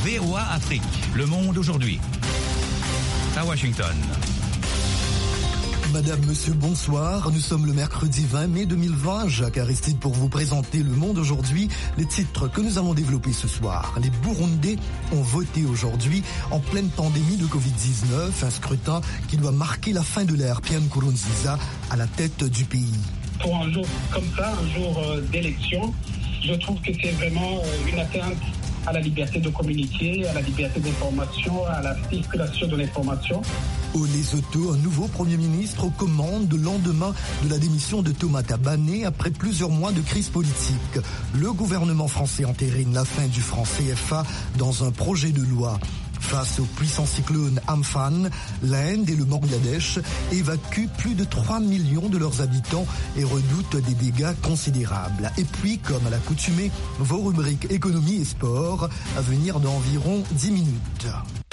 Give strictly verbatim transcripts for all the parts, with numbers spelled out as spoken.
V O A Afrique, Le Monde aujourd'hui. À Washington. Madame, Monsieur, bonsoir. Nous sommes le mercredi vingt mai deux mille vingt. Jacques Aristide pour vous présenter Le Monde aujourd'hui. Les titres que nous allons développer ce soir. Les Burundais ont voté aujourd'hui en pleine pandémie de covid dix-neuf. Un scrutin qui doit marquer la fin de l'ère Pierre Nkurunziza à la tête du pays. Pour un jour comme ça, un jour d'élection, je trouve que c'est vraiment une atteinte à la liberté de communiquer, à la liberté d'information, à la circulation de l'information. Au Lesotho, un nouveau Premier ministre aux commandes le lendemain de la démission de Thomas Tabané après plusieurs mois de crise politique. Le gouvernement français entérine la fin du franc C F A dans un projet de loi. Face au puissant cyclone Amphan, l'Inde et le Bangladesh évacuent plus de trois millions de leurs habitants et redoutent des dégâts considérables. Et puis, comme à l'accoutumée, vos rubriques économie et sport à venir dans environ dix minutes.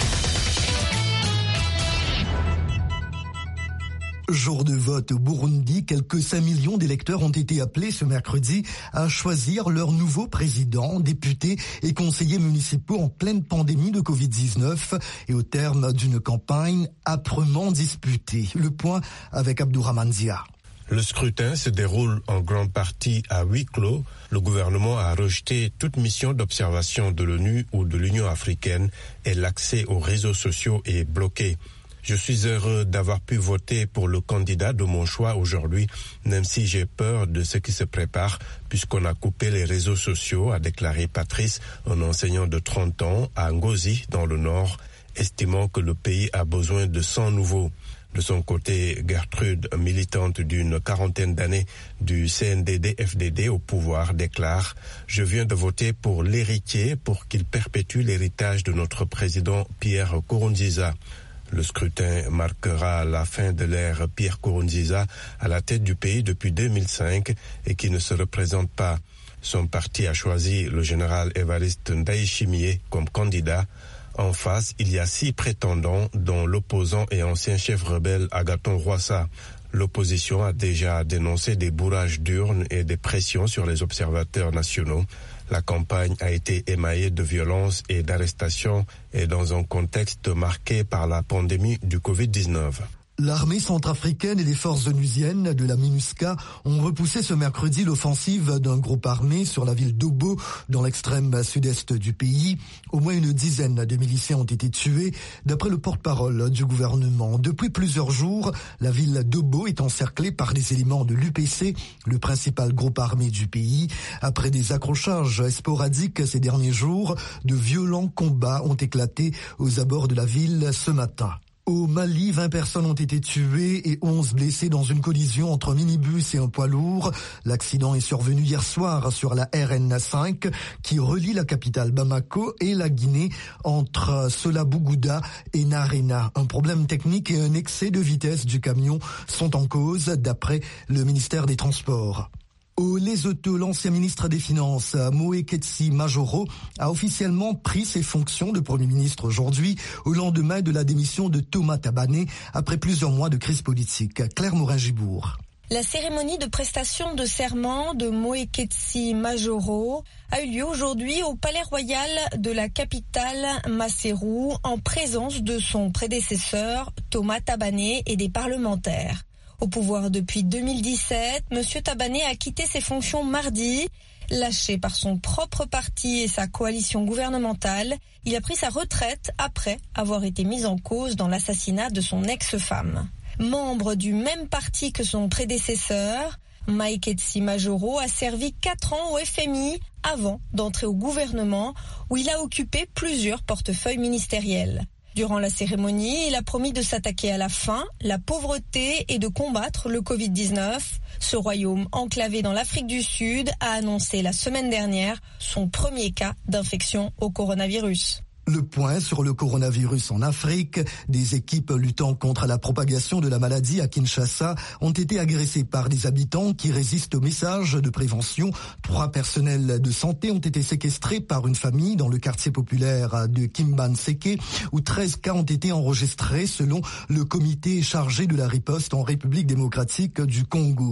Jour de vote au Burundi, quelques cinq millions d'électeurs ont été appelés ce mercredi à choisir leur nouveau président, députés et conseillers municipaux en pleine pandémie de covid dix-neuf et au terme d'une campagne âprement disputée. Le point avec Abdourahmane Dia. Le scrutin se déroule en grande partie à huis clos. Le gouvernement a rejeté toute mission d'observation de l'ONU ou de l'Union africaine et l'accès aux réseaux sociaux est bloqué. Je suis heureux d'avoir pu voter pour le candidat de mon choix aujourd'hui, même si j'ai peur de ce qui se prépare, puisqu'on a coupé les réseaux sociaux, a déclaré Patrice, un enseignant de trente ans, à Ngozi, dans le Nord, estimant que le pays a besoin de sang nouveau. De son côté, Gertrude, militante d'une quarantaine d'années du C N D D F D D au pouvoir, déclare « Je viens de voter pour l'héritier pour qu'il perpétue l'héritage de notre président Pierre Nkurunziza ». Le scrutin marquera la fin de l'ère Pierre Nkurunziza à la tête du pays depuis deux mille cinq et qui ne se représente pas. Son parti a choisi le général Évariste Ndayishimiye comme candidat. En face, il y a six prétendants, dont l'opposant et ancien chef rebelle Agathon Rwasa. L'opposition a déjà dénoncé des bourrages d'urnes et des pressions sur les observateurs nationaux. La campagne a été émaillée de violences et d'arrestations et dans un contexte marqué par la pandémie du covid dix-neuf. L'armée centrafricaine et les forces onusiennes de la MINUSCA ont repoussé ce mercredi l'offensive d'un groupe armé sur la ville d'Obo, dans l'extrême sud-est du pays. Au moins une dizaine de miliciens ont été tués, d'après le porte-parole du gouvernement. Depuis plusieurs jours, la ville d'Obo est encerclée par des éléments de l'U P C, le principal groupe armé du pays. Après des accrochages sporadiques ces derniers jours, de violents combats ont éclaté aux abords de la ville ce matin. Au Mali, vingt personnes ont été tuées et onze blessées dans une collision entre un minibus et un poids lourd. L'accident est survenu hier soir sur la R N cinq qui relie la capitale Bamako et la Guinée entre Solabougoуда et Narena. Un problème technique et un excès de vitesse du camion sont en cause d'après le ministère des Transports. Au Lesotho, l'ancien ministre des Finances, Moeketsi Majoro, a officiellement pris ses fonctions de Premier ministre aujourd'hui, au lendemain de la démission de Thomas Tabané, après plusieurs mois de crise politique. Claire Morin-Gibourg. La cérémonie de prestation de serment de Moeketsi Majoro a eu lieu aujourd'hui au Palais Royal de la capitale Maseru, en présence de son prédécesseur Thomas Tabané et des parlementaires. Au pouvoir depuis deux mille dix-sept, M. Tabané a quitté ses fonctions mardi. Lâché par son propre parti et sa coalition gouvernementale, il a pris sa retraite après avoir été mis en cause dans l'assassinat de son ex-femme. Membre du même parti que son prédécesseur, Moeketsi Majoro a servi quatre ans au F M I avant d'entrer au gouvernement où il a occupé plusieurs portefeuilles ministériels. Durant la cérémonie, il a promis de s'attaquer à la faim, la pauvreté et de combattre le covid dix-neuf. Ce royaume enclavé dans l'Afrique du Sud a annoncé la semaine dernière son premier cas d'infection au coronavirus. Le point sur le coronavirus en Afrique. Des équipes luttant contre la propagation de la maladie à Kinshasa ont été agressées par des habitants qui résistent aux messages de prévention. Trois personnels de santé ont été séquestrés par une famille dans le quartier populaire de Kimbanseke, où treize cas ont été enregistrés selon le comité chargé de la riposte en République démocratique du Congo.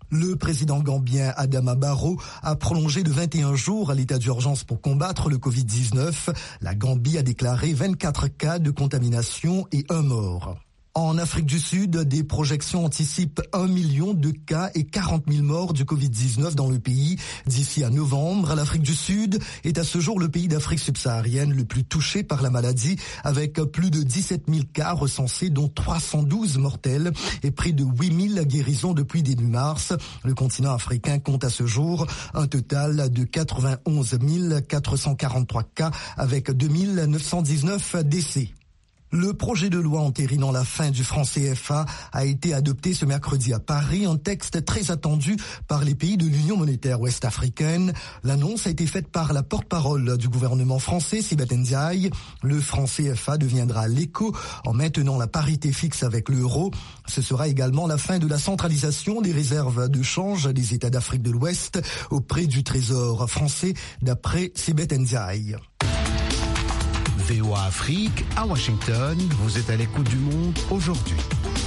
Le président gambien Adama Barrow a prolongé de vingt et un jours l'état d'urgence pour combattre le covid dix-neuf. La Gambie a déclaré vingt-quatre cas de contamination et un mort. En Afrique du Sud, des projections anticipent un million de cas et quarante mille morts du covid dix-neuf dans le pays. D'ici à novembre, l'Afrique du Sud est à ce jour le pays d'Afrique subsaharienne le plus touché par la maladie, avec plus de dix-sept mille cas recensés, dont trois cent douze mortels et près de huit mille guérisons depuis début mars. Le continent africain compte à ce jour un total de quatre-vingt-onze mille quatre cent quarante-trois cas avec deux mille neuf cent dix-neuf décès. Le projet de loi entérinant la fin du franc C F A a été adopté ce mercredi à Paris, un texte très attendu par les pays de l'Union monétaire ouest-africaine. L'annonce a été faite par la porte-parole du gouvernement français, Sibeth Ndiaye. Le franc C F A deviendra l'éco en maintenant la parité fixe avec l'euro. Ce sera également la fin de la centralisation des réserves de change des États d'Afrique de l'Ouest auprès du Trésor français, d'après Sibeth Ndiaye. V O A Afrique, à Washington, vous êtes à l'écoute du monde aujourd'hui.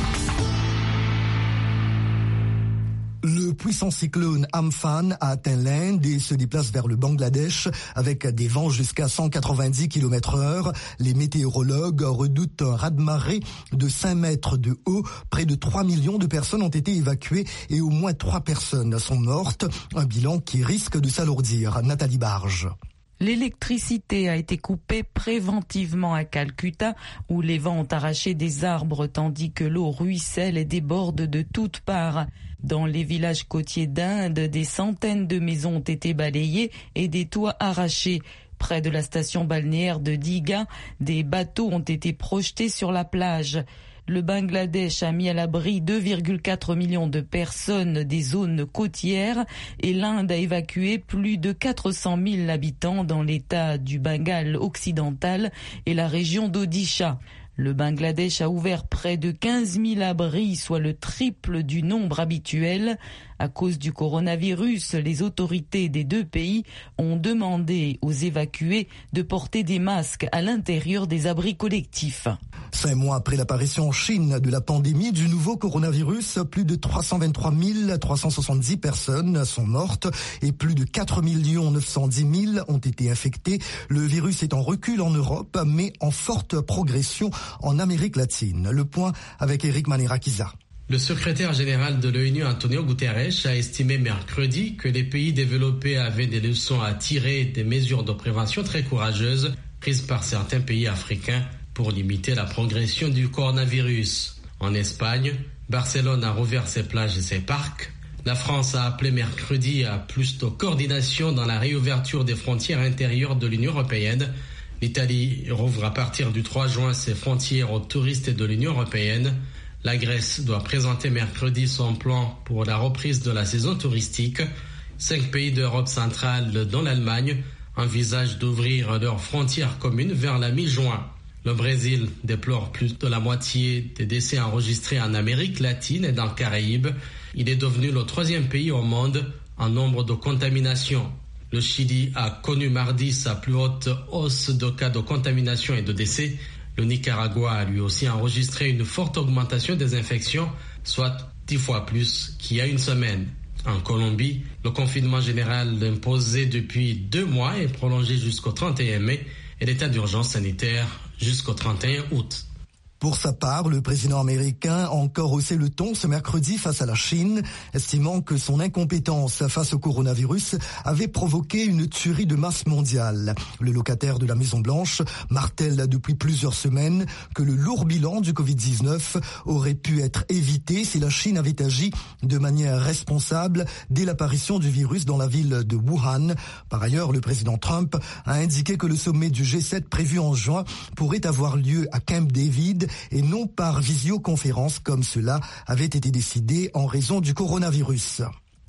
Le puissant cyclone Amphan a atteint l'Inde et se déplace vers le Bangladesh avec des vents jusqu'à cent quatre-vingt-dix kilomètres heure. Les météorologues redoutent un raz-de-marée de cinq mètres de haut. Près de trois millions de personnes ont été évacuées et au moins trois personnes sont mortes. Un bilan qui risque de s'alourdir. Nathalie Barge. L'électricité a été coupée préventivement à Calcutta, où les vents ont arraché des arbres tandis que l'eau ruisselle et déborde de toutes parts. Dans les villages côtiers d'Inde, des centaines de maisons ont été balayées et des toits arrachés. Près de la station balnéaire de Digha, des bateaux ont été projetés sur la plage. Le Bangladesh a mis à l'abri deux virgule quatre millions de personnes des zones côtières et l'Inde a évacué plus de quatre cent mille habitants dans l'état du Bengale occidental et la région d'Odisha. Le Bangladesh a ouvert près de quinze mille abris, soit le triple du nombre habituel. À cause du coronavirus, les autorités des deux pays ont demandé aux évacués de porter des masques à l'intérieur des abris collectifs. Cinq mois après l'apparition en Chine de la pandémie du nouveau coronavirus, plus de trois cent vingt-trois mille trois cent soixante-dix personnes sont mortes et plus de quatre millions neuf cent dix mille ont été infectées. Le virus est en recul en Europe, mais en forte progression en Amérique latine. Le point avec Eric Manirakiza. Le secrétaire général de l'ONU, Antonio Guterres, a estimé mercredi que les pays développés avaient des leçons à tirer des mesures de prévention très courageuses prises par certains pays africains pour limiter la progression du coronavirus. En Espagne, Barcelone a rouvert ses plages et ses parcs. La France a appelé mercredi à plus de coordination dans la réouverture des frontières intérieures de l'Union européenne. L'Italie rouvre à partir du trois juin ses frontières aux touristes de l'Union européenne. La Grèce doit présenter mercredi son plan pour la reprise de la saison touristique. Cinq pays d'Europe centrale, dont l'Allemagne, envisagent d'ouvrir leurs frontières communes vers la mi-juin. Le Brésil déplore plus de la moitié des décès enregistrés en Amérique latine et dans le Caraïbe. Il est devenu le troisième pays au monde en nombre de contaminations. Le Chili a connu mardi sa plus haute hausse de cas de contamination et de décès. Le Nicaragua a lui aussi enregistré une forte augmentation des infections, soit dix fois plus qu'il y a une semaine. En Colombie, le confinement général imposé depuis deux mois est prolongé jusqu'au trente et un mai et l'état d'urgence sanitaire jusqu'au trente et un août. Pour sa part, le président américain a encore haussé le ton ce mercredi face à la Chine, estimant que son incompétence face au coronavirus avait provoqué une tuerie de masse mondiale. Le locataire de la Maison-Blanche martèle depuis plusieurs semaines que le lourd bilan du covid dix-neuf aurait pu être évité si la Chine avait agi de manière responsable dès l'apparition du virus dans la ville de Wuhan. Par ailleurs, le président Trump a indiqué que le sommet du G sept prévu en juin pourrait avoir lieu à Camp David et non par visioconférence comme cela avait été décidé en raison du coronavirus.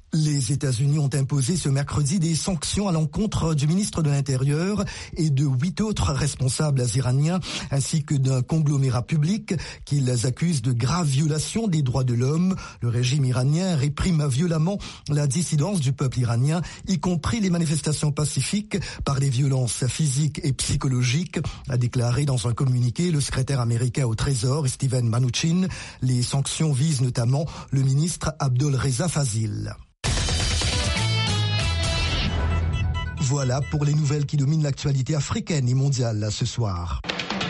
Les États-Unis ont imposé ce mercredi des sanctions à l'encontre du ministre de l'Intérieur et de huit autres responsables iraniens, ainsi que d'un conglomérat public qu'ils accusent de graves violations des droits de l'homme. Le régime iranien réprime violemment la dissidence du peuple iranien, y compris les manifestations pacifiques, par des violences physiques et psychologiques, a déclaré dans un communiqué le secrétaire américain au Trésor, Steven Mnuchin. Les sanctions visent notamment le ministre Abdol Reza Fazil. Voilà pour les nouvelles qui dominent l'actualité africaine et mondiale ce soir.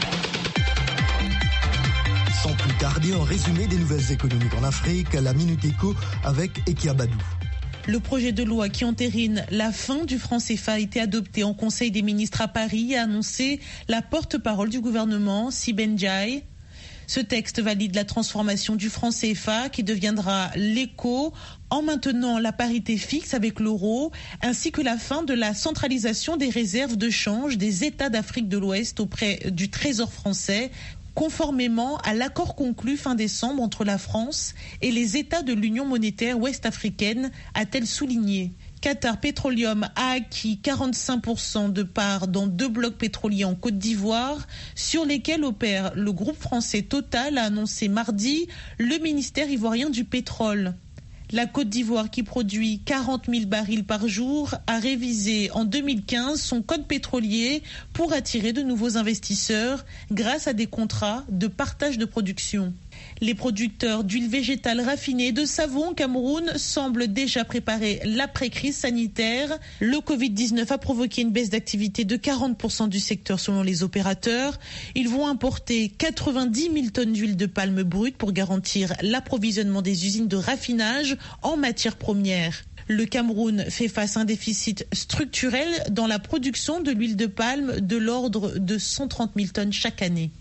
Sans plus tarder, un résumé des nouvelles économiques en Afrique, la Minute Éco avec Ekia Badou. Le projet de loi qui entérine la fin du franc C F A a été adopté en Conseil des ministres à Paris, a annoncé la porte-parole du gouvernement, Siben Ndiaye. Ce texte valide la transformation du franc C F A qui deviendra l'éco en maintenant la parité fixe avec l'euro, ainsi que la fin de la centralisation des réserves de change des États d'Afrique de l'Ouest auprès du Trésor français, conformément à l'accord conclu fin décembre entre la France et les États de l'Union monétaire ouest-africaine, a-t-elle souligné. Qatar Petroleum a acquis quarante-cinq pour cent de parts dans deux blocs pétroliers en Côte d'Ivoire, sur lesquels opère le groupe français Total, a annoncé mardi le ministère ivoirien du pétrole. La Côte d'Ivoire, qui produit quarante mille barils par jour, a révisé en deux mille quinze son code pétrolier pour attirer de nouveaux investisseurs grâce à des contrats de partage de production. Les producteurs d'huile végétale raffinée et de savon au Cameroun semblent déjà préparer l'après-crise sanitaire. Le covid dix-neuf a provoqué une baisse d'activité de quarante pour cent du secteur selon les opérateurs. Ils vont importer quatre-vingt-dix mille tonnes d'huile de palme brute pour garantir l'approvisionnement des usines de raffinage en matières premières. Le Cameroun fait face à un déficit structurel dans la production de l'huile de palme de l'ordre de cent trente mille tonnes chaque année.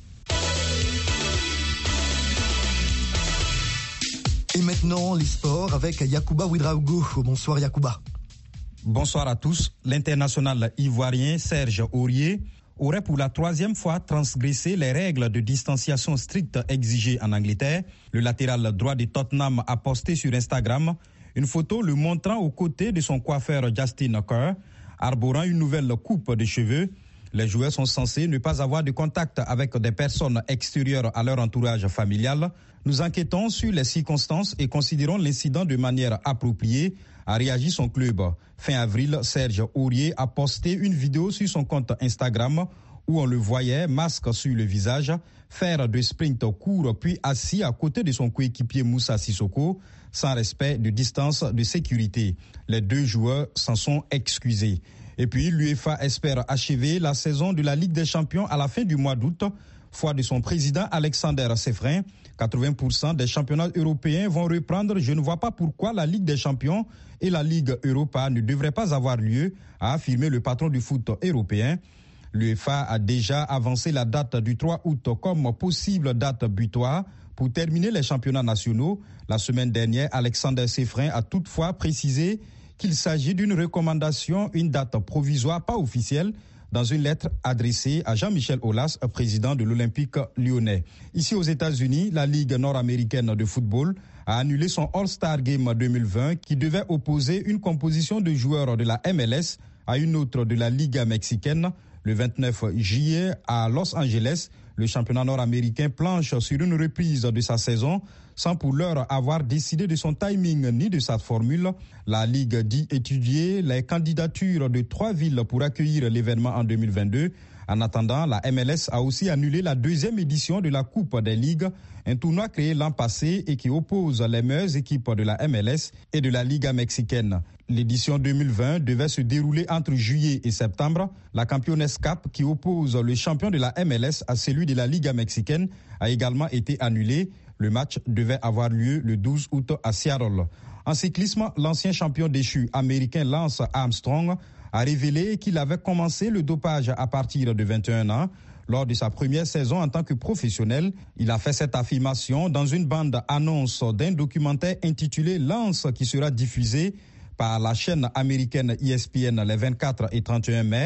Et maintenant, les sports avec Yacouba Ouedraogo. Bonsoir Yacouba. Bonsoir à tous. L'international ivoirien Serge Aurier aurait pour la troisième fois transgressé les règles de distanciation strictes exigées en Angleterre. Le latéral droit de Tottenham a posté sur Instagram une photo le montrant aux côtés de son coiffeur Justin Kerr, arborant une nouvelle coupe de cheveux. Les joueurs sont censés ne pas avoir de contact avec des personnes extérieures à leur entourage familial. Nous enquêtons sur les circonstances et considérons l'incident de manière appropriée, a réagi son club. Fin avril, Serge Aurier a posté une vidéo sur son compte Instagram où on le voyait, masque sur le visage, faire de sprint court puis assis à côté de son coéquipier Moussa Sissoko, sans respect de distance de sécurité. Les deux joueurs s'en sont excusés. Et puis, l'UEFA espère achever la saison de la Ligue des Champions à la fin du mois d'août. Foi de son président Alexander Sefrin, quatre-vingts pour cent des championnats européens vont reprendre. Je ne vois pas pourquoi la Ligue des Champions et la Ligue Europa ne devraient pas avoir lieu, a affirmé le patron du foot européen. L'UEFA a déjà avancé la date du trois août comme possible date butoir pour terminer les championnats nationaux. La semaine dernière, Alexander Sefrin a toutefois précisé qu'il s'agit d'une recommandation, une date provisoire pas officielle, dans une lettre adressée à Jean-Michel Aulas, président de l'Olympique lyonnais. Ici aux États-Unis, la Ligue nord-américaine de football a annulé son All-Star Game deux mille vingt qui devait opposer une composition de joueurs de la M L S à une autre de la Liga mexicaine. Le vingt-neuf juillet à Los Angeles, le championnat nord-américain planche sur une reprise de sa saison sans pour l'heure avoir décidé de son timing ni de sa formule. La Ligue dit étudier les candidatures de trois villes pour accueillir l'événement en deux mille vingt-deux. En attendant, la M L S a aussi annulé la deuxième édition de la Coupe des Ligues, un tournoi créé l'an passé et qui oppose les meilleures équipes de la M L S et de la Liga mexicaine. L'édition deux mille vingt devait se dérouler entre juillet et septembre. La Campeones Cup, qui oppose le champion de la M L S à celui de la Liga mexicaine, a également été annulée. Le match devait avoir lieu le douze août à Seattle. En cyclisme, l'ancien champion déchu américain Lance Armstrong a révélé qu'il avait commencé le dopage à partir de vingt et un ans. Lors de sa première saison en tant que professionnel, il a fait cette affirmation dans une bande-annonce d'un documentaire intitulé Lance qui sera diffusé par la chaîne américaine E S P N les vingt-quatre et trente et un mai.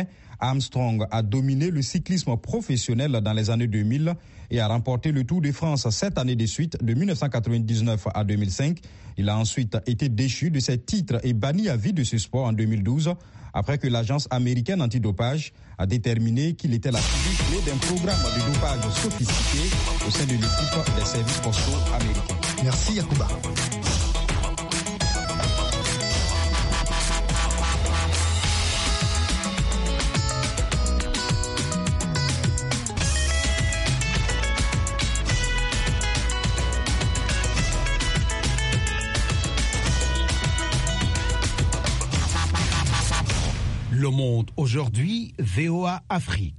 Armstrong a dominé le cyclisme professionnel dans les années deux mille et a remporté le Tour de France sept années de suite, de mille neuf cent quatre-vingt-dix-neuf à deux mille cinq. Il a ensuite été déchu de ses titres et banni à vie de ce sport en deux mille douze, après que l'agence américaine antidopage a déterminé qu'il était la cible clé d'un programme de dopage sophistiqué au sein de l'équipe des services postaux américains. Merci Yacouba. Le Monde aujourd'hui, V O A Afrique.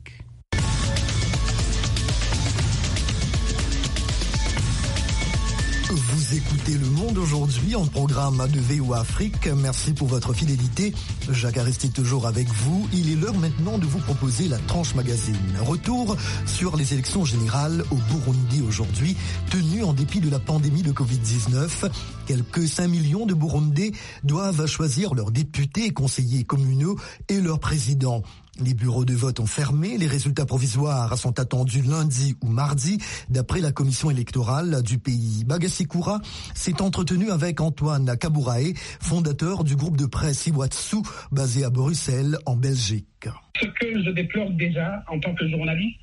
Vous écoutez Le Monde aujourd'hui en programme de V O A Afrique. Merci pour votre fidélité. Jacques Aristide toujours avec vous. Il est l'heure maintenant de vous proposer la tranche magazine. Retour sur les élections générales au Burundi aujourd'hui, tenues en dépit de la pandémie de covid dix-neuf. Quelques cinq millions de Burundais doivent choisir leurs députés et conseillers communaux et leur président. Les bureaux de vote ont fermé. Les résultats provisoires sont attendus lundi ou mardi, d'après la commission électorale du pays. Bagassi Koura s'est entretenu avec Antoine Kabouraé, fondateur du groupe de presse Iwatsu, basé à Bruxelles, en Belgique. Ce que je déplore déjà en tant que journaliste,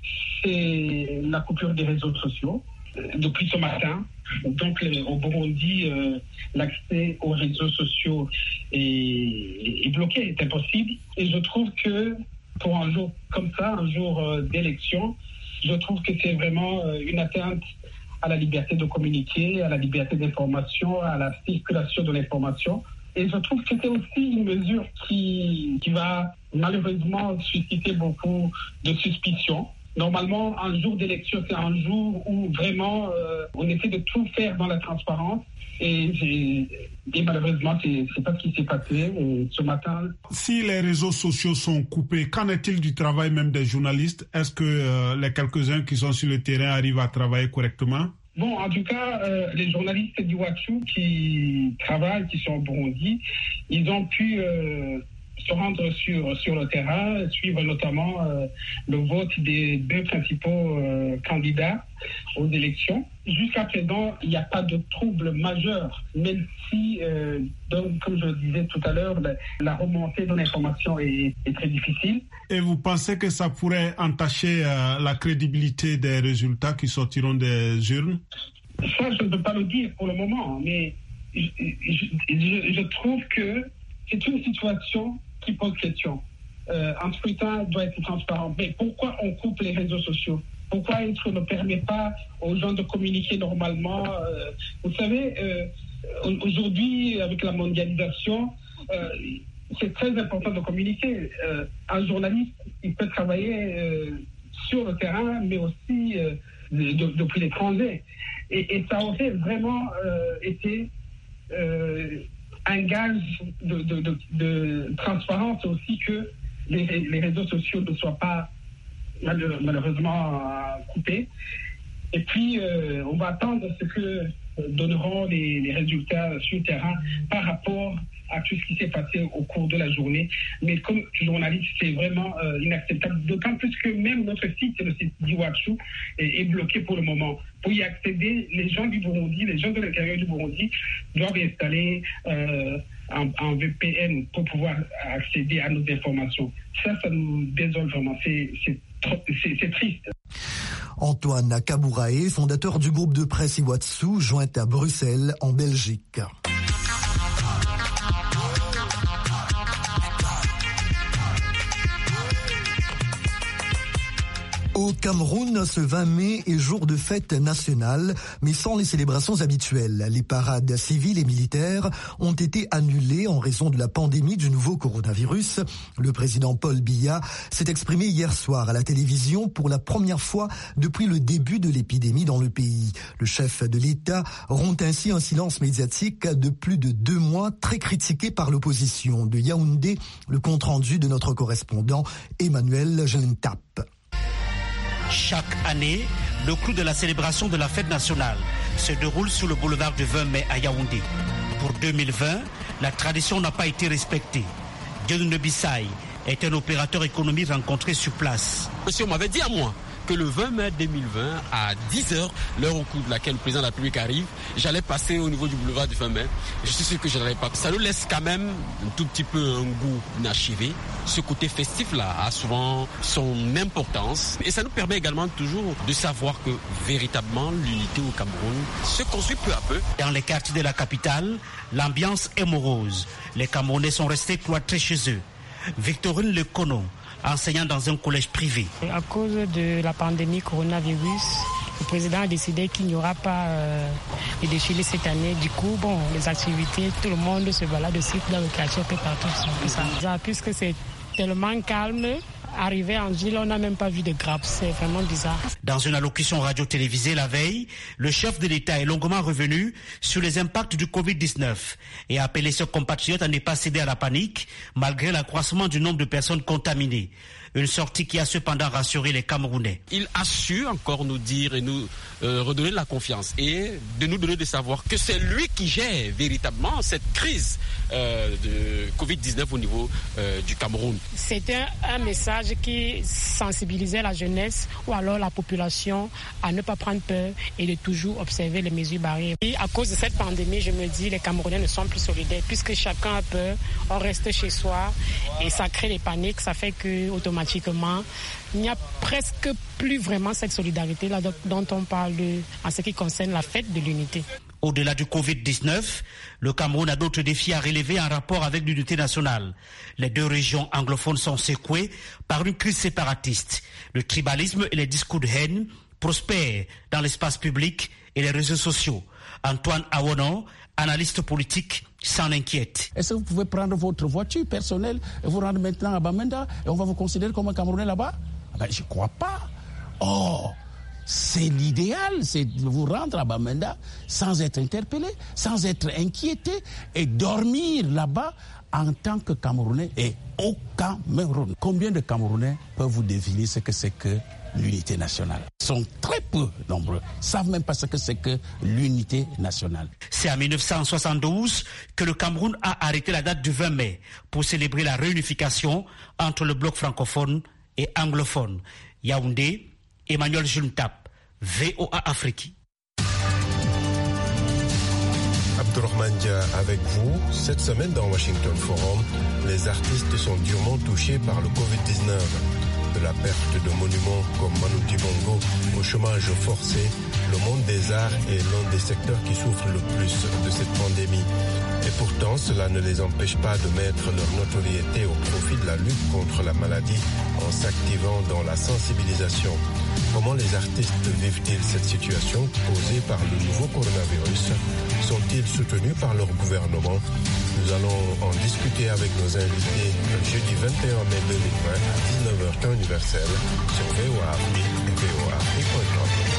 c'est la coupure des réseaux sociaux. Depuis ce matin, donc au Burundi, euh, l'accès aux réseaux sociaux est, est bloqué, est impossible. Et je trouve que pour un jour comme ça, un jour euh, d'élection, je trouve que c'est vraiment euh, une atteinte à la liberté de communiquer, à la liberté d'information, à la circulation de l'information. Et je trouve que c'est aussi une mesure qui, qui va malheureusement susciter beaucoup de suspicions. Normalement, un jour d'élection, c'est un jour où vraiment euh, on essaie de tout faire dans la transparence. Et, j'ai, et malheureusement, c'est, c'est pas ce qui s'est passé et ce matin. Si les réseaux sociaux sont coupés, qu'en est-il du travail même des journalistes? Est-ce que euh, les quelques-uns qui sont sur le terrain arrivent à travailler correctement? Bon, en tout cas, euh, les journalistes d'Iwatsu qui travaillent, qui sont au Burundi, ils ont pu euh, se rendre sur, sur le terrain, suivre notamment euh, le vote des deux principaux euh, candidats aux élections. Jusqu'à présent, il n'y a pas de trouble majeur, même si, euh, donc, comme je le disais tout à l'heure, la, la remontée de l'information est, est très difficile. Et vous pensez que ça pourrait entacher euh, la crédibilité des résultats qui sortiront des urnes? Ça, je ne peux pas le dire pour le moment, mais je, je, je, je trouve que c'est une situation qui pose question. Euh, un scrutin doit être transparent. Mais pourquoi on coupe les réseaux sociaux? Pourquoi est-ce qu'on ne permet pas aux gens de communiquer normalement? euh, Vous savez, euh, aujourd'hui, avec la mondialisation, euh, c'est très important de communiquer. Euh, un journaliste, il peut travailler euh, sur le terrain, mais aussi euh, de, de, depuis l'étranger. Et, et ça aurait vraiment euh, été euh, un gage de, de, de, de transparence aussi que les, les réseaux sociaux ne soient pas malheureusement coupés. Et puis, euh, on va attendre ce que donneront les, les résultats sur le terrain par rapport à tout ce qui s'est passé au cours de la journée. Mais comme journaliste, c'est vraiment euh, inacceptable. D'autant plus que même notre site, le site d'Iwatsu, est, est bloqué pour le moment. Pour y accéder, les gens du Burundi, les gens de l'intérieur du Burundi doivent installer euh, un, un V P N pour pouvoir accéder à nos informations. Ça, ça nous désole vraiment. C'est, c'est, c'est, c'est triste. Antoine Kabouraé, fondateur du groupe de presse Iwatsu, joint à Bruxelles, en Belgique. Au Cameroun, ce vingt mai est jour de fête nationale, mais sans les célébrations habituelles. Les parades civiles et militaires ont été annulées en raison de la pandémie du nouveau coronavirus. Le président Paul Biya s'est exprimé hier soir à la télévision pour la première fois depuis le début de l'épidémie dans le pays. Le chef de l'État rompt ainsi un silence médiatique de plus de deux mois, très critiqué par l'opposition. De Yaoundé, le compte-rendu de notre correspondant Emmanuel Gelentap. Chaque année, le clou de la célébration de la fête nationale se déroule sur le boulevard du vingt mai à Yaoundé. Pour deux mille vingt, la tradition n'a pas été respectée. Dieudonné Bissaï est un opérateur économique rencontré sur place. Si on m'avait dit à moi que le vingt mai deux mille vingt, à dix heures, l'heure au cours de laquelle le président de la République arrive, j'allais passer au niveau du boulevard du vingt mai, je suis sûr que je n'allais pas. Ça nous laisse quand même un tout petit peu un goût inachevé. Ce côté festif-là a souvent son importance et ça nous permet également toujours de savoir que véritablement l'unité au Cameroun se construit peu à peu. Dans les quartiers de la capitale, l'ambiance est morose. Les Camerounais sont restés cloîtrés chez eux. Victorine Lecono, enseignant dans un collège privé. À cause de la pandémie coronavirus, le président a décidé qu'il n'y aura pas euh, de défilé cette année. Du coup, bon, les activités, tout le monde se balade aussi dans le quartier, peu partout. Ça. Puisque c'est tellement calme, arrivé en ville, on n'a même pas vu de grappes. C'est vraiment bizarre. Dans une allocution radio-télévisée la veille, le chef de l'État est longuement revenu sur les impacts du covid dix-neuf et a appelé ses compatriotes à ne pas céder à la panique malgré l'accroissement du nombre de personnes contaminées. Une sortie qui a cependant rassuré les Camerounais. Il a su encore nous dire et nous euh, redonner de la confiance et de nous donner de savoir que c'est lui qui gère véritablement cette crise euh, de covid dix-neuf au niveau euh, du Cameroun. C'était un, un message qui sensibilisait la jeunesse ou alors la population à ne pas prendre peur et de toujours observer les mesures barrières. Et à cause de cette pandémie, je me dis, les Camerounais ne sont plus solidaires puisque chacun a peur, on reste chez soi et ça crée des paniques, ça fait que automatiquement Automatiquement, il n'y a presque plus vraiment cette solidarité-là dont on parle en ce qui concerne la fête de l'unité. Au-delà du covid dix-neuf, le Cameroun a d'autres défis à relever en rapport avec l'unité nationale. Les deux régions anglophones sont secouées par une crise séparatiste. Le tribalisme et les discours de haine prospèrent dans l'espace public et les réseaux sociaux. Antoine Awono, analyste politique, s'en inquiète. Est-ce que vous pouvez prendre votre voiture personnelle et vous rendre maintenant à Bamenda et on va vous considérer comme un Camerounais là-bas? Ben, je ne crois pas. Oh, c'est l'idéal, c'est de vous rendre à Bamenda sans être interpellé, sans être inquiété et dormir là-bas en tant que Camerounais et au Cameroun. Combien de Camerounais peuvent vous deviner ce que c'est que l'unité nationale? Ils sont très peu nombreux, ne savent même pas ce que c'est que l'unité nationale. C'est en mille neuf cent soixante-douze que le Cameroun a arrêté la date du vingt mai pour célébrer la réunification entre le bloc francophone et anglophone. Yaoundé, Emmanuel Juntap, V O A Afrique. Abdourahmane Dia avec vous. Cette semaine dans Washington Forum, les artistes sont durement touchés par le covid dix-neuf. De la perte de monuments comme Manu Dibango au chômage forcé, le monde des arts est l'un des secteurs qui souffre le plus de cette pandémie. Et pourtant, cela ne les empêche pas de mettre leur notoriété au profit de la lutte contre la maladie en s'activant dans la sensibilisation. Comment les artistes vivent-ils cette situation posée par le nouveau coronavirus? Sont-ils soutenus par leur gouvernement? Nous allons en discuter avec nos invités le jeudi vingt et un mai deux mille vingt à dix-neuf heures temps universel sur V O A Afrique et V O A Afrique point com.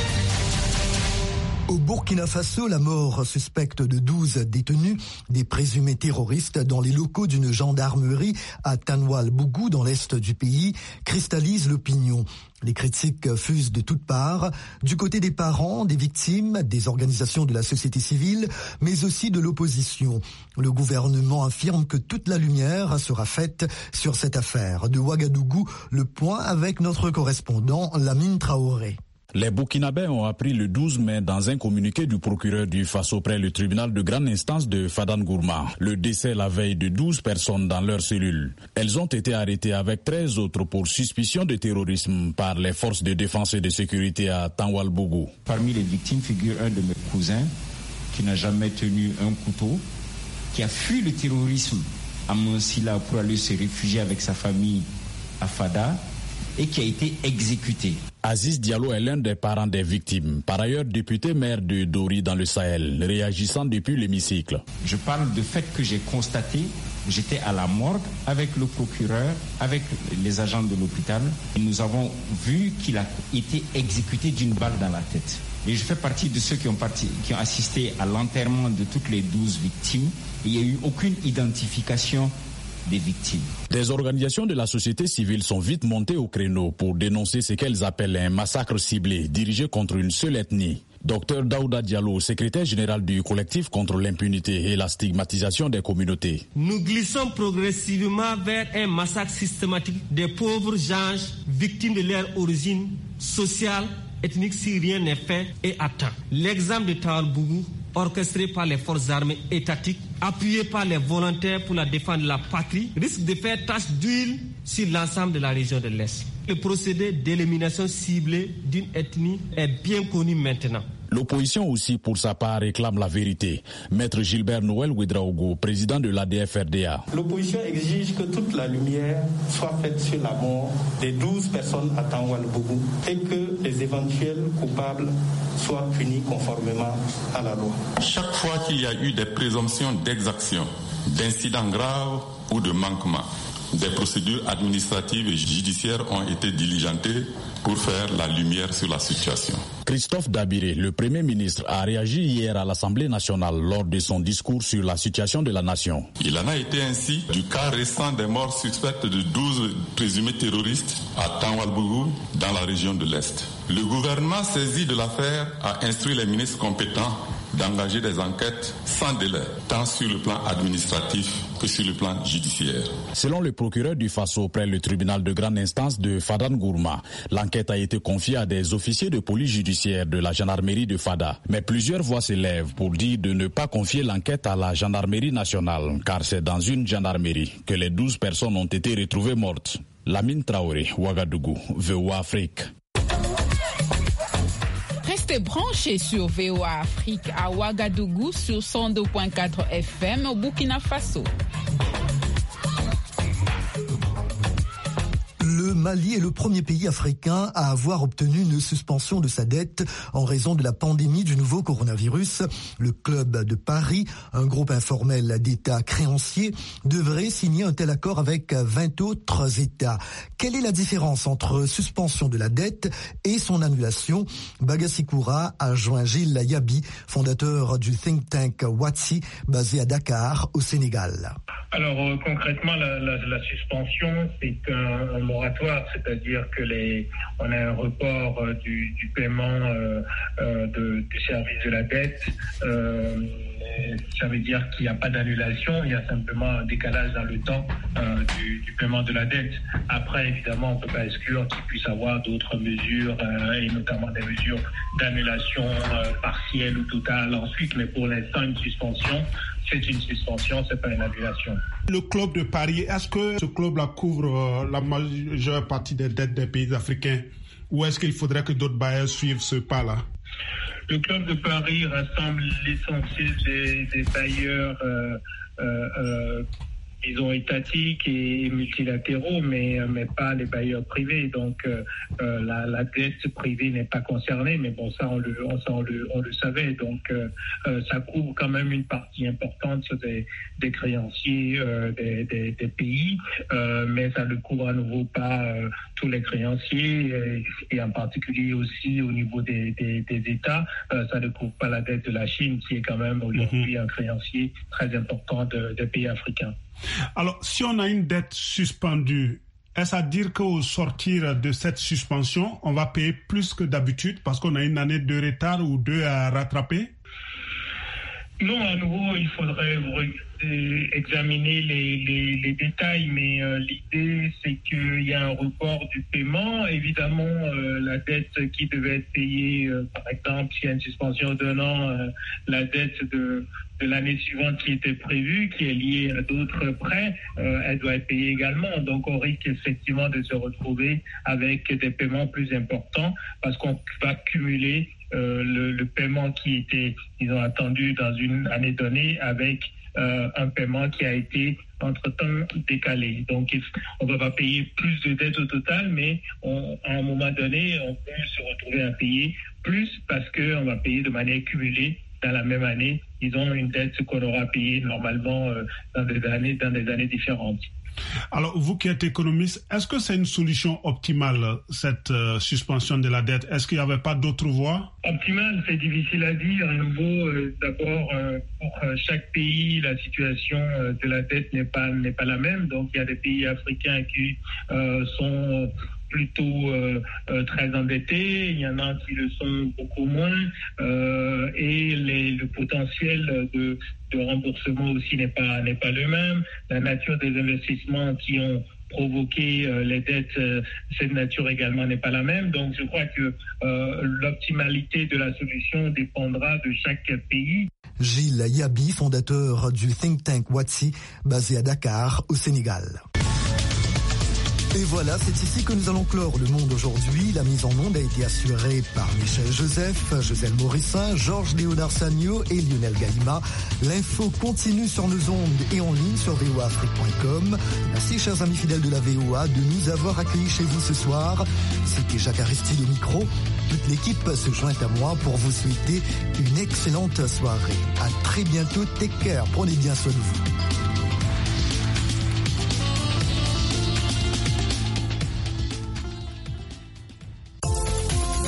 Au Burkina Faso, la mort suspecte de douze détenus, des présumés terroristes dans les locaux d'une gendarmerie à Tanwal-Bougou dans l'est du pays, cristallise l'opinion. Les critiques fusent de toutes parts, du côté des parents, des victimes, des organisations de la société civile, mais aussi de l'opposition. Le gouvernement affirme que toute la lumière sera faite sur cette affaire. De Ouagadougou, le point avec notre correspondant Lamine Traoré. Les Burkinabés ont appris le douze mai dans un communiqué du procureur du Faso près le tribunal de grande instance de Fadan-Gourma le décès la veille de douze personnes dans leur cellule. Elles ont été arrêtées avec treize autres pour suspicion de terrorisme par les forces de défense et de sécurité à Tanwal-Bougou. Parmi les victimes figure un de mes cousins qui n'a jamais tenu un couteau, qui a fui le terrorisme à Monsila pour aller se réfugier avec sa famille à Fada et qui a été exécuté. Aziz Diallo est l'un des parents des victimes, par ailleurs député maire de Dori dans le Sahel, réagissant depuis l'hémicycle. Je parle du fait que j'ai constaté, j'étais à la morgue avec le procureur, avec les agents de l'hôpital, et nous avons vu qu'il a été exécuté d'une balle dans la tête. Et je fais partie de ceux qui ont, parti, qui ont assisté à l'enterrement de toutes les douze victimes, et il n'y a eu aucune identification des victimes. Des organisations de la société civile sont vite montées au créneau pour dénoncer ce qu'elles appellent un massacre ciblé dirigé contre une seule ethnie. Docteur Daouda Diallo, secrétaire général du collectif contre l'impunité et la stigmatisation des communautés. Nous glissons progressivement vers un massacre systématique des pauvres gens victimes de leur origine sociale, ethnique si rien n'est fait et à temps. L'exemple de Tawalbougou, orchestré par les forces armées étatiques, appuyé par les volontaires pour la défense de la patrie, risque de faire tache d'huile sur l'ensemble de la région de l'Est. Le procédé d'élimination ciblée d'une ethnie est bien connu maintenant. L'opposition aussi, pour sa part, réclame la vérité. Maître Gilbert Noël Ouedraogo, président de l'A D F R D A. L'opposition exige que toute la lumière soit faite sur la mort des douze personnes à Tawalbougou et que les éventuels coupables soient punis conformément à la loi. Chaque fois qu'il y a eu des présomptions d'exaction, d'incidents graves ou de manquements, des procédures administratives et judiciaires ont été diligentées pour faire la lumière sur la situation. Christophe Dabiré, le Premier ministre, a réagi hier à l'Assemblée nationale lors de son discours sur la situation de la nation. Il en a été ainsi du cas récent des morts suspectes de douze présumés terroristes à Tawalbougou dans la région de l'Est. Le gouvernement saisi de l'affaire a instruit les ministres compétents d'engager des enquêtes sans délai, tant sur le plan administratif que sur le plan judiciaire. Selon le procureur du Faso près le tribunal de grande instance de Fadane Gourma, l'enquête a été confiée à des officiers de police judiciaire de la gendarmerie de Fada. Mais plusieurs voix s'élèvent pour dire de ne pas confier l'enquête à la gendarmerie nationale, car c'est dans une gendarmerie que les douze personnes ont été retrouvées mortes. Lamine Traoré, Ouagadougou, V O A Afrique. Restez branchés sur V O A Afrique à Ouagadougou sur cent deux virgule quatre F M au Burkina Faso. Le Mali est le premier pays africain à avoir obtenu une suspension de sa dette en raison de la pandémie du nouveau coronavirus. Le Club de Paris, un groupe informel d'États créanciers, devrait signer un tel accord avec vingt autres États. Quelle est la différence entre suspension de la dette et son annulation? Bagassi Koura a joint Gilles Yabi, fondateur du think tank Watsi, basé à Dakar, au Sénégal. Alors euh, concrètement, la, la, la suspension, c'est un, un moratoire, c'est-à-dire que les, on a un report euh, du, du paiement euh, euh, de, du service de la dette. Euh, ça veut dire qu'il n'y a pas d'annulation, il y a simplement un décalage dans le temps euh, du, du paiement de la dette. Après, évidemment, on ne peut pas exclure qu'il puisse y avoir d'autres mesures, euh, et notamment des mesures d'annulation euh, partielle ou totale ensuite, mais pour l'instant, une suspension, c'est une suspension, c'est pas une annulation. Le Club de Paris, est-ce que ce club-là couvre euh, la majeure partie des dettes des pays africains ou est-ce qu'il faudrait que d'autres bailleurs suivent ce pas-là? Le Club de Paris rassemble l'essentiel des, des bailleurs euh, euh, euh, disons étatiques et multilatéraux, mais, mais pas les bailleurs privés. Donc euh, euh, la, la dette privée n'est pas concernée, mais bon, ça on le, on, ça, on le, on le savait. Donc euh, euh, ça couvre quand même une partie importante des, des créanciers euh, des, des, des pays, euh, mais ça ne couvre à nouveau pas euh, tous les créanciers, et, et en particulier aussi au niveau des, des, des États. Euh, ça ne couvre pas la dette de la Chine, qui est quand même aujourd'hui un créancier très important de, des pays africains. Alors, si on a une dette suspendue, est-ce à dire qu'au sortir de cette suspension, on va payer plus que d'habitude parce qu'on a une année de retard ou deux à rattraper? Non, à nouveau, il faudrait examiner les, les, les détails, mais euh, l'idée, c'est qu'il y a un report du paiement. Évidemment, euh, la dette qui devait être payée, euh, par exemple, s'il y a une suspension d'un an, euh, la dette de, de l'année suivante qui était prévue, qui est liée à d'autres prêts, euh, elle doit être payée également. Donc, on risque effectivement de se retrouver avec des paiements plus importants parce qu'on va cumuler Euh, le, le paiement qui était, disons, attendu dans une année donnée avec euh, un paiement qui a été entre-temps décalé. Donc, on ne va pas payer plus de dettes au total, mais on, à un moment donné, on peut se retrouver à payer plus parce qu'on va payer de manière cumulée dans la même année, disons, une dette qu'on aura payée normalement euh, dans des années, dans des années différentes. Alors, vous qui êtes économiste, est-ce que c'est une solution optimale, cette euh, suspension de la dette? Est-ce qu'il n'y avait pas d'autres voies? Optimale, c'est difficile à dire. À nouveau, euh, d'abord, euh, pour euh, chaque pays, la situation euh, de la dette n'est pas, n'est pas la même. Donc, il y a des pays africains qui euh, sont plutôt euh, euh, très endettés, il y en a qui le sont beaucoup moins, euh, et les, le potentiel de, de remboursement aussi n'est pas, n'est pas le même. La nature des investissements qui ont provoquer euh, les dettes, euh, cette nature également n'est pas la même. Donc je crois que euh, l'optimalité de la solution dépendra de chaque pays. Gilles Yabi, fondateur du think tank Watsi, basé à Dakar, au Sénégal. Et voilà, c'est ici que nous allons clore le monde aujourd'hui. La mise en onde a été assurée par Michel Joseph, Joselle Morissin, Georges Léonard Sagno et Lionel Gaïma. L'info continue sur nos ondes et en ligne sur v o a afrique point com. Merci, chers amis fidèles de la V O A, de nous avoir accueillis chez vous ce soir. C'était Jacques Aristide au micro. Toute l'équipe se joint à moi pour vous souhaiter une excellente soirée. À très bientôt. Take care. Prenez bien soin de vous.